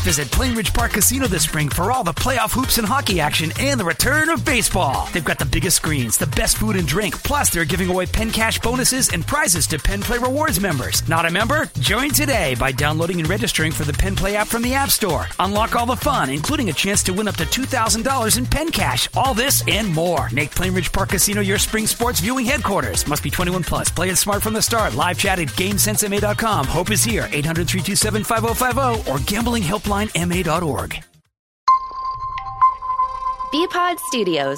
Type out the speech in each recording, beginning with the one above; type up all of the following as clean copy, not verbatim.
Visit Plainridge Park Casino this spring for all the playoff hoops and hockey action and the return of baseball. They've got the biggest screens, the best food and drink, plus they're giving away Penn Cash bonuses and prizes to Penn Play Rewards members. Not a member? Join today by downloading and registering for the Penn Play app from the App Store. Unlock all the fun, including a chance to win up to $2,000 in Penn Cash. All this and more. Make Plainridge Park Casino your spring sports viewing headquarters. Must be 21 plus. Play it smart from the start. Live chat at GameSenseMA.com. Hope is here. 800-327-5050 or GamblingHelplineMA.org. BPod Studios.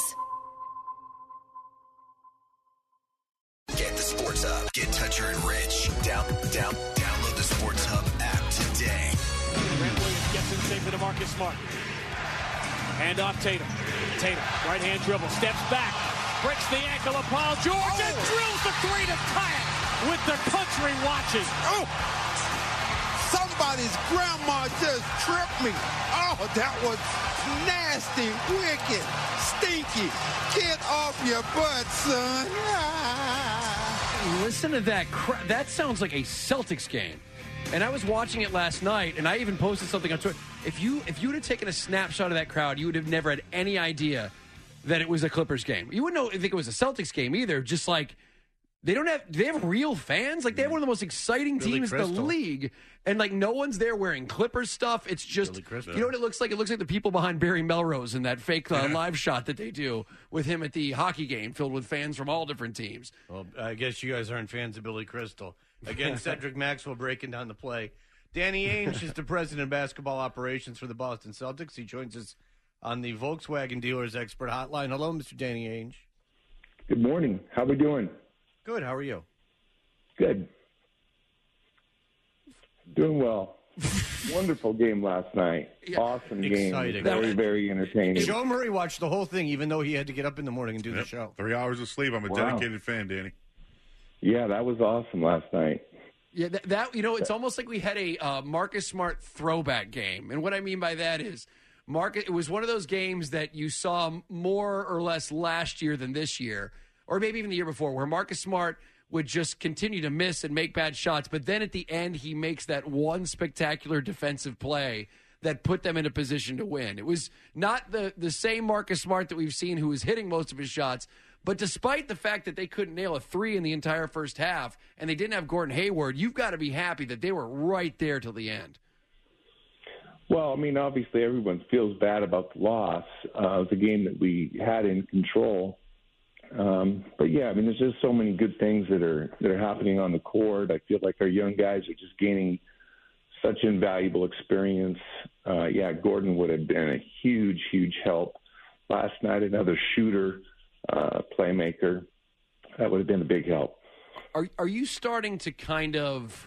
Get the Sports Hub. Get Toucher and Rich. Download the Sports Hub app today. Grant Williams gets in safe to Marcus Smart. Hand off Tatum. Tatum, right-hand dribble, steps back, breaks the ankle of Paul George, and drills the three to tie it with the country watching. Oh! Somebody's grandma just tripped me. Oh, that was nasty, wicked, stinky. Get off your butt, son. Ah. Listen to that. That sounds like a Celtics game. And I was watching it last night, and I even posted something on Twitter. If you would have taken a snapshot of that crowd, you would have never had any idea that it was a Clippers game. You wouldn't think it was a Celtics game either. Just like do they have real fans? Like, they have one of the most exciting teams in the league, and like no one's there wearing Clippers stuff. It's just, you know what it looks like? It looks like the people behind Barry Melrose in that fake live shot that they do with him at the hockey game filled with fans from all different teams. Well, I guess you guys aren't fans of Billy Crystal. Again, Cedric Maxwell breaking down the play. Danny Ainge is the president of basketball operations for the Boston Celtics. He joins us on the Volkswagen Dealers Expert Hotline. Hello, Mr. Danny Ainge. Good morning. How we doing? Good. How are you? Good. Doing well. Wonderful game last night. Yeah. Awesome game. Exciting. Very, very entertaining. Joe Murray watched the whole thing, even though he had to get up in the morning and do the show. 3 hours of sleep. I'm a dedicated fan, Danny. Yeah, that was awesome last night. Yeah, it's almost like we had a Marcus Smart throwback game. And what I mean by that is, it was one of those games that you saw more or less last year than this year, or maybe even the year before, where Marcus Smart would just continue to miss and make bad shots, but then at the end he makes that one spectacular defensive play that put them in a position to win. It was not the same Marcus Smart that we've seen who was hitting most of his shots, but despite the fact that they couldn't nail a three in the entire first half and they didn't have Gordon Hayward, you've got to be happy that they were right there till the end. Well, I mean, obviously everyone feels bad about the loss of the game that we had in control. But yeah, I mean, there's just so many good things that are happening on the court. I feel like our young guys are just gaining such invaluable experience. Gordon would have been a huge, huge help last night. Another shooter, playmaker, that would have been a big help. Are you starting to kind of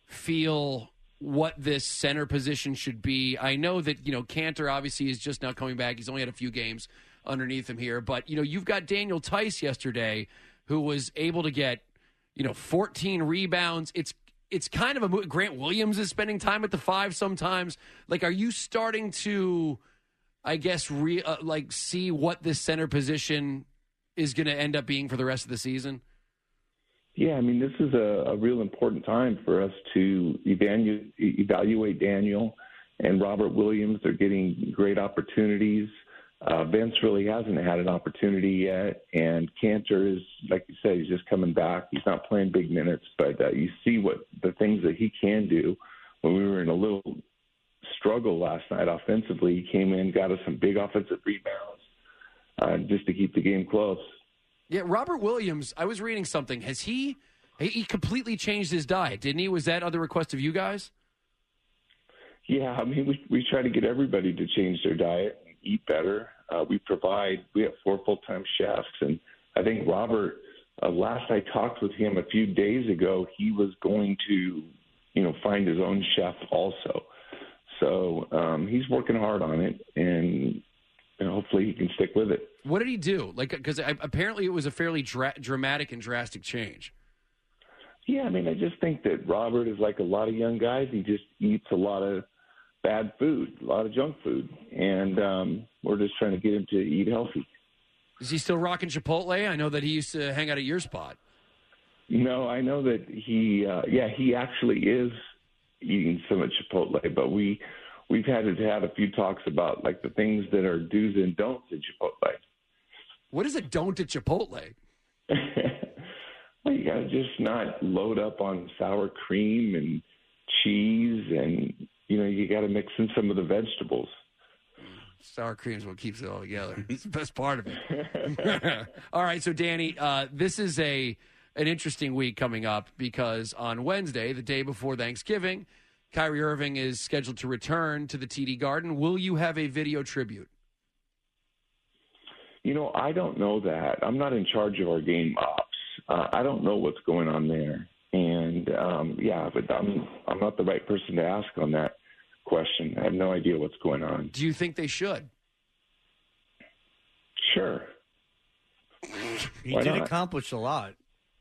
feel what this center position should be? I know that Cantor obviously is just now coming back. He's only had a few games underneath him here, but you've got Daniel Tice yesterday, who was able to get 14 rebounds. It's kind of a Grant Williams is spending time at the five sometimes. Like, are you starting to, I guess, see what this center position is going to end up being for the rest of the season? Yeah, I mean, this is a real important time for us to evaluate Daniel and Robert Williams. They're getting great opportunities. Vince really hasn't had an opportunity yet, and Cantor is, like you said, he's just coming back. He's not playing big minutes, but you see what the things that he can do. When we were in a little struggle last night offensively, he came in, got us some big offensive rebounds just to keep the game close. Yeah, Robert Williams, I was reading something. Has he completely changed his diet, didn't he? Was that at the request of you guys? Yeah, I mean, we try to get everybody to change their diet and eat better. We have 4 full-time chefs, and I think Robert, last I talked with him a few days ago, he was going to, find his own chef also. So he's working hard on it, and hopefully he can stick with it. What did he do? Because apparently it was a fairly dramatic and drastic change. Yeah, I mean, I just think that Robert is like a lot of young guys. He just eats a lot of bad food, a lot of junk food, and we're just trying to get him to eat healthy. Is he still rocking Chipotle? I know that he used to hang out at your spot. No, I know that he actually is eating some at Chipotle, but we we've had a few talks about like the things that are do's and don'ts at Chipotle. What is a don't at Chipotle? Well, you got to just not load up on sour cream and cheese, and you got to mix in some of the vegetables. Sour cream is what keeps it all together. It's the best part of it. All right, so Danny, this is an interesting week coming up because on Wednesday, the day before Thanksgiving, Kyrie Irving is scheduled to return to the TD Garden. Will you have a video tribute? I don't know that. I'm not in charge of our game ops. I don't know what's going on there. And, but I'm not the right person to ask on that question. I have no idea what's going on. Do you think they should? Sure. He did accomplish a lot.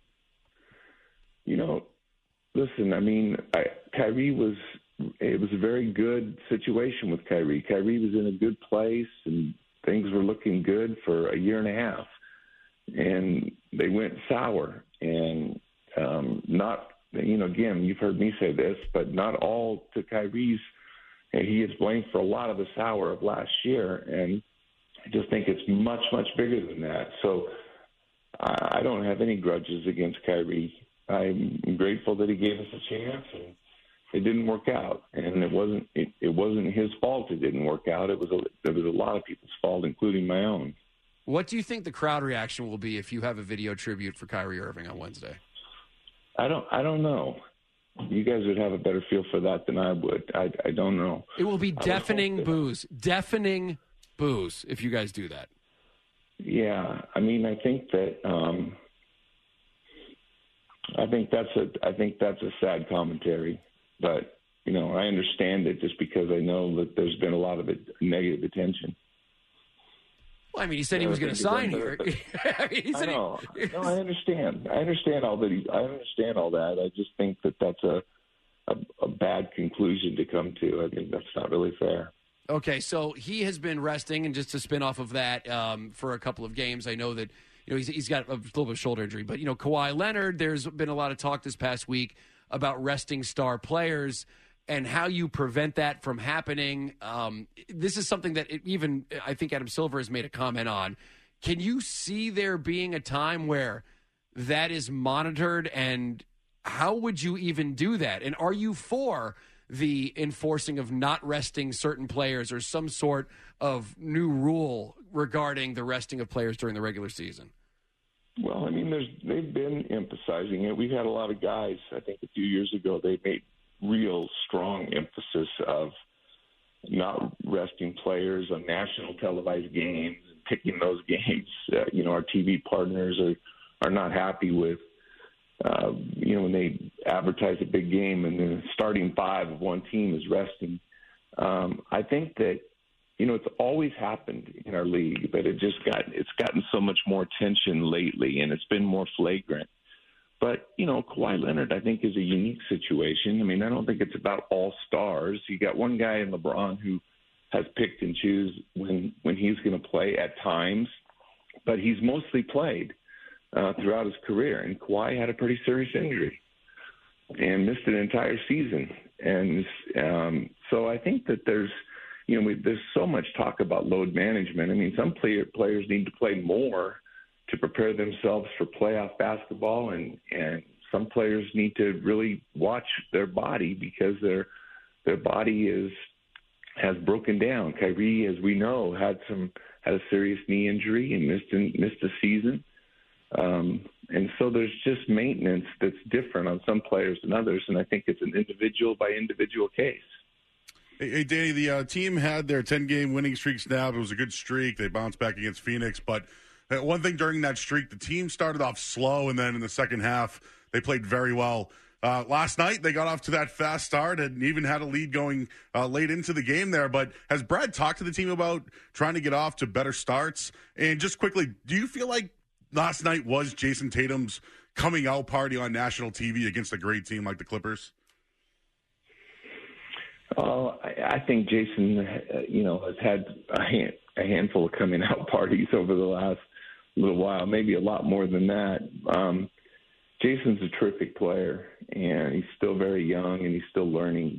Listen, Kyrie it was a very good situation with Kyrie. Kyrie was in a good place, and things were looking good for a year and a half. And they went sour. And again, you've heard me say this, but not all to Kyrie's. And he is blamed for a lot of the sour of last year. And I just think it's much, much bigger than that. So I don't have any grudges against Kyrie. I'm grateful that he gave us a chance, and it didn't work out. And it wasn't his fault it didn't work out. It was a lot of people's fault, including my own. What do you think the crowd reaction will be if you have a video tribute for Kyrie Irving on Wednesday? I don't know. You guys would have a better feel for that than I would. I don't know. It will be deafening boos. Deafening boos if you guys do that. Yeah, I think that I think that's a sad commentary, but I understand it just because I know that there's been a lot of negative attention. Well, he said he was going to sign here. I know. No, I understand. I understand all that. I just think that that's a bad conclusion to come to. I think that's not really fair. Okay, so he has been resting, and just to spin off of that for a couple of games, I know that he's got a little bit of shoulder injury. But, Kawhi Leonard, there's been a lot of talk this past week about resting star players and how you prevent that from happening. This is something that I think Adam Silver has made a comment on. Can you see there being a time where that is monitored, and how would you even do that? And are you for the enforcing of not resting certain players or some sort of new rule regarding the resting of players during the regular season? Well, they've been emphasizing it. We've had a lot of guys, I think a few years ago, they made real strong emphasis of not resting players on national televised games and picking those games. Our TV partners are not happy with, when they advertise a big game and the starting five of one team is resting. I think that, it's always happened in our league, but it's gotten so much more attention lately, and it's been more flagrant. But, Kawhi Leonard, I think, is a unique situation. I don't think it's about all stars. You got one guy in LeBron who has picked and choose when he's going to play at times, but he's mostly played throughout his career. And Kawhi had a pretty serious injury and missed an entire season. And so I think that there's so much talk about load management. Some players need to play more to prepare themselves for playoff basketball, and some players need to really watch their body because their body has broken down. Kyrie, as we know, had a serious knee injury and missed a season. And so there's just maintenance that's different on some players than others, and I think it's an individual by individual case. Hey, Danny, the team had their 10-game winning streak snapped. It was a good streak. They bounced back against Phoenix, but one thing during that streak, the team started off slow, and then in the second half, they played very well. Last night, they got off to that fast start and even had a lead going late into the game there. But has Brad talked to the team about trying to get off to better starts? And just quickly, do you feel like last night was Jason Tatum's coming out party on national TV against a great team like the Clippers? I think Jason, has had a handful of coming out parties over the last little while, maybe a lot more than that. Jason's a terrific player, and he's still very young, and he's still learning. But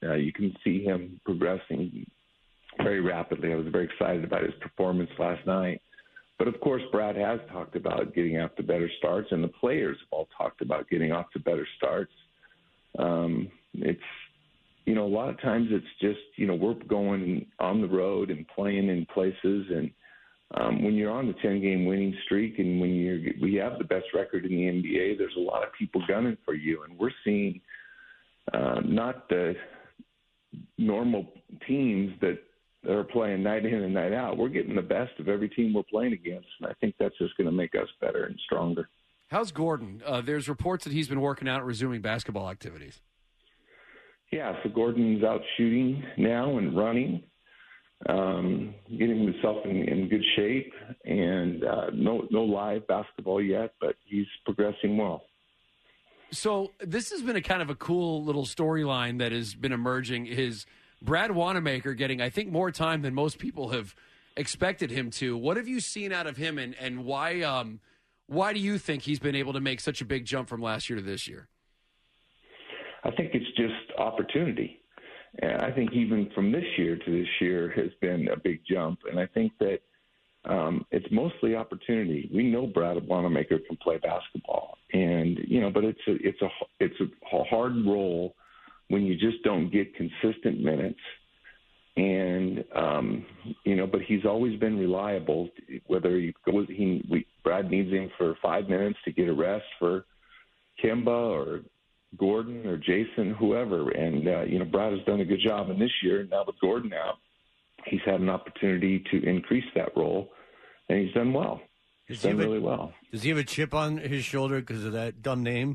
You can see him progressing very rapidly. I was very excited about his performance last night. But, of course, Brad has talked about getting off to better starts, and the players have all talked about getting off to better starts. It's, a lot of times it's just, we're going on the road and playing in places. And when you're on the 10-game winning streak and when we have the best record in the NBA, there's a lot of people gunning for you. And we're seeing not the normal teams that are playing night in and night out. We're getting the best of every team we're playing against, and I think that's just going to make us better and stronger. How's Gordon? There's reports that he's been working out and resuming basketball activities. Yeah, so Gordon's out shooting now and running, getting himself in good shape, and no live basketball yet, but he's progressing well. So this has been a kind of a cool little storyline that has been emerging, is Brad Wanamaker getting, I think, more time than most people have expected him to. What have you seen out of him, and why do you think he's been able to make such a big jump from last year to this year? I think it's just opportunity. And I think even from this year to this year has been a big jump. And I think that it's mostly opportunity. We know Brad Wanamaker can play basketball, and but it's a hard role when you just don't get consistent minutes. And but he's always been reliable. Whether he goes, Brad needs him for 5 minutes to get a rest for Kemba or Gordon or Jason, whoever. And Brad has done a good job. And this year, now with Gordon out, he's had an opportunity to increase that role, and he's done well. He's done really well. Does he have a chip on his shoulder because of that dumb name?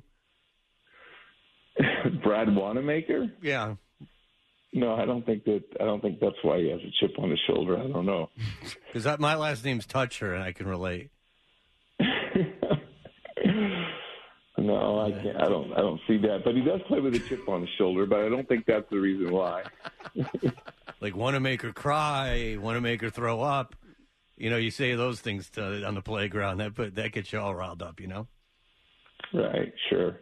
Brad Wanamaker? Yeah. No, I don't think that's why he has a chip on his shoulder. I don't know. Because my last name's Toucher, and I can relate. No, I can't. I don't see that. But he does play with a chip on his shoulder. But I don't think that's the reason why. Like Wanamaker cry, Wanamaker throw up. You say those things on the playground. That gets you all riled up. Right. Sure.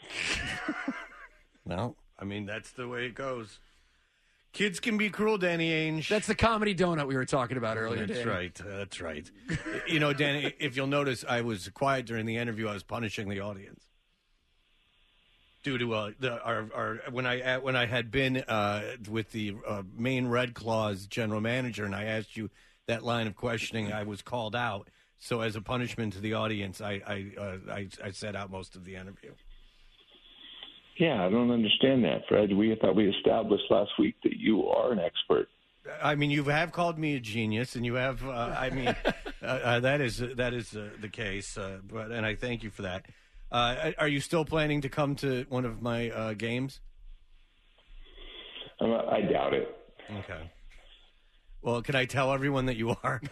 Well, that's the way it goes. Kids can be cruel, Danny Ainge. That's the comedy donut we were talking about earlier. That's Danny. right. That's right. Danny, if you'll notice, I was quiet during the interview. I was punishing the audience due to when I had been with the Maine Red Claws general manager, and I asked you that line of questioning. I was called out. So as a punishment to the audience, I set out most of the interview. Yeah, I don't understand that, Fred. I thought we established last week that you are an expert. You have called me a genius, and you have. That is the case. And I thank you for that. Are you still planning to come to one of my games? I doubt it. Okay. Well, can I tell everyone that you are?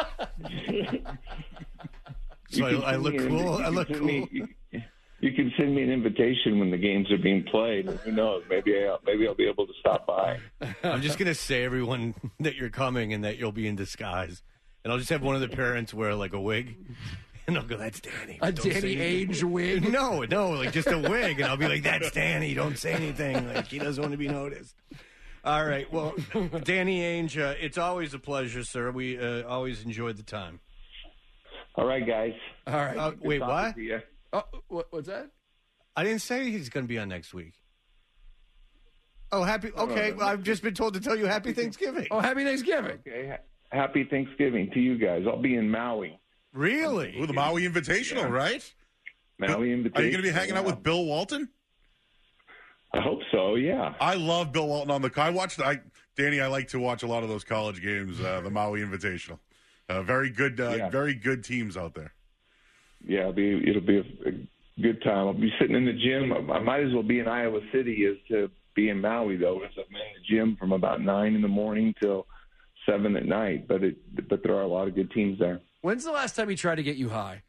So I look cool. I look cool. You can send me an invitation when the games are being played. Who knows? Maybe I'll be able to stop by. I'm just going to say, everyone, that you're coming and that you'll be in disguise. And I'll just have one of the parents wear, like, a wig. And I'll go, that's Danny. A Danny Ainge wig? No, like just a wig. And I'll be like, that's Danny. Don't say anything. Like, he doesn't want to be noticed. All right. Well, Danny Ainge, it's always a pleasure, sir. We always enjoyed the time. All right, guys. All right. Wait, what? Oh, what's that? I didn't say he's going to be on next week. Oh, happy. Okay, well, I've just been told to tell you happy Thanksgiving. Oh, happy Thanksgiving. Okay, happy Thanksgiving to you guys. I'll be in Maui. Really? Ooh, the Maui Invitational, right? Maui Invitational. Are you going to be hanging out with Bill Walton? I hope so, yeah. I love Bill Walton on the. Danny, I like to watch a lot of those college games, the Maui Invitational. Very good teams out there. Yeah, it'll be a good time. I'll be sitting in the gym. I might as well be in Iowa City as to be in Maui, though, because I'm in the gym from about 9 in the morning till 7 at night. But there are a lot of good teams there. When's the last time he tried to get you high?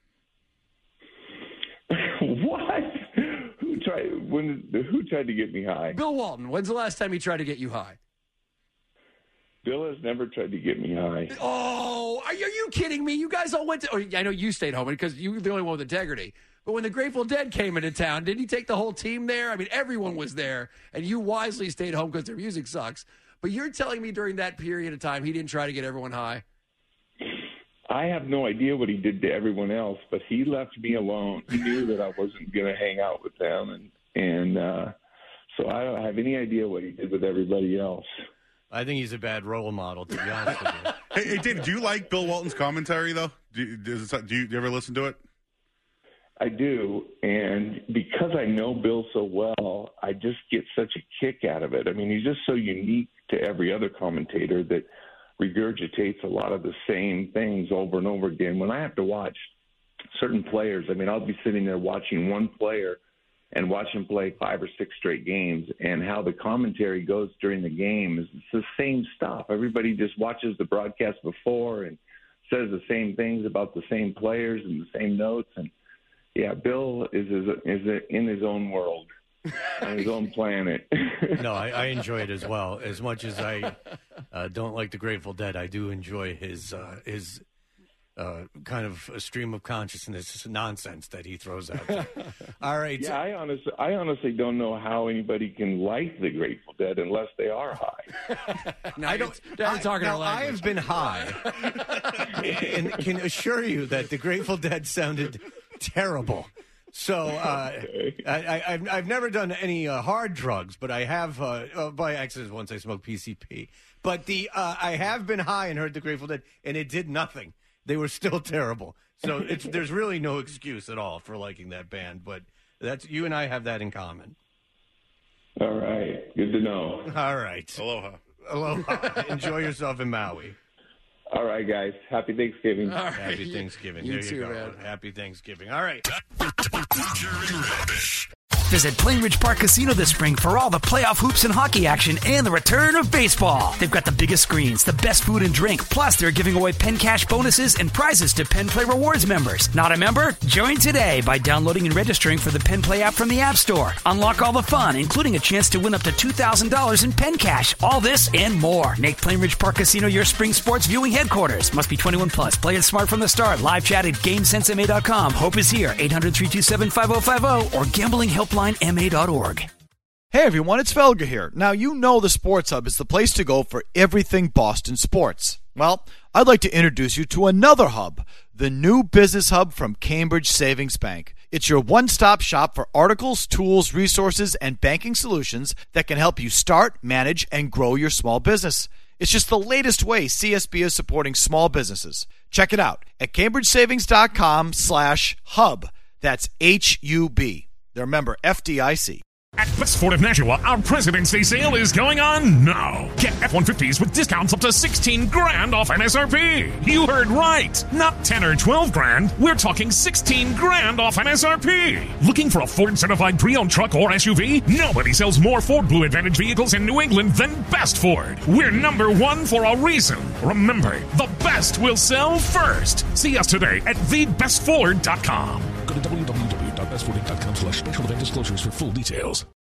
What? Who tried to get me high? Bill Walton. When's the last time he tried to get you high? Bill has never tried to get me high. Oh, are you kidding me? You guys all went to. I know you stayed home because you were the only one with integrity. But when the Grateful Dead came into town, didn't he take the whole team there? I mean, everyone was there, and you wisely stayed home because their music sucks. But you're telling me during that period of time, he didn't try to get everyone high? I have no idea what he did to everyone else, but he left me alone. He knew that I wasn't going to hang out with them, and so I don't have any idea what he did with everybody else. I think he's a bad role model, to be honest with you. Hey, Dave, do you like Bill Walton's commentary, though? Do you ever listen to it? I do, and because I know Bill so well, I just get such a kick out of it. I mean, he's just so unique to every other commentator that regurgitates a lot of the same things over and over again. When I have to watch certain players, I mean, I'll be sitting there watching one player and watch him play 5 or 6 straight games, and how the commentary goes during the game is it's the same stuff. Everybody just watches the broadcast before and says the same things about the same players and the same notes. And yeah, Bill is in his own world, on his own planet. No, I enjoy it as well. As much as I don't like the Grateful Dead, I do enjoy his kind of a stream of consciousness nonsense that he throws out there. All right. Yeah, I honestly don't know how anybody can like the Grateful Dead unless they are high. I have been high and can assure you that the Grateful Dead sounded terrible. So I've never done any hard drugs, but I have by accident once I smoked PCP. But I have been high and heard the Grateful Dead, and it did nothing. They were still terrible. So there's really no excuse at all for liking that band. But you and I have that in common. All right. Good to know. All right. Aloha. Enjoy yourself in Maui. All right, guys. Happy Thanksgiving. All right. Happy Thanksgiving. You there too, you go. man. Happy Thanksgiving. All right. Visit Plainridge Park Casino this spring for all the playoff hoops and hockey action and the return of baseball. They've got the biggest screens, the best food and drink, plus they're giving away Penn Cash bonuses and prizes to Penn Play Rewards members. Not a member? Join today by downloading and registering for the Penn Play app from the App Store. Unlock all the fun, including a chance to win up to $2,000 in Penn Cash. All this and more. Make Plainridge Park Casino your spring sports viewing headquarters. Must be 21 plus. Play it smart from the start. Live chat at GameSenseMA.com. Hope is here. 800-327-5050 or GamblingHelplineMA.org. Hey everyone, it's Felger here. Now you know the Sports Hub is the place to go for everything Boston sports. Well, I'd like to introduce you to another hub, the new business hub from Cambridge Savings Bank. It's your one-stop shop for articles, tools, resources, and banking solutions that can help you start, manage, and grow your small business. It's just the latest way CSB is supporting small businesses. Check it out at cambridgesavings.com/hub. That's HUB. They're member FDIC. At Best Ford of Nashua, our President's Day sale is going on now. Get F-150s with discounts up to $16,000 off MSRP. You heard right. Not 10 or 12 grand. We're talking $16,000 off MSRP. Looking for a Ford certified pre-owned truck or SUV? Nobody sells more Ford Blue Advantage vehicles in New England than Best Ford. We're number one for a reason. Remember, the best will sell first. See us today at thebestford.com. Go to www.bestford.com/special event disclosures for full details.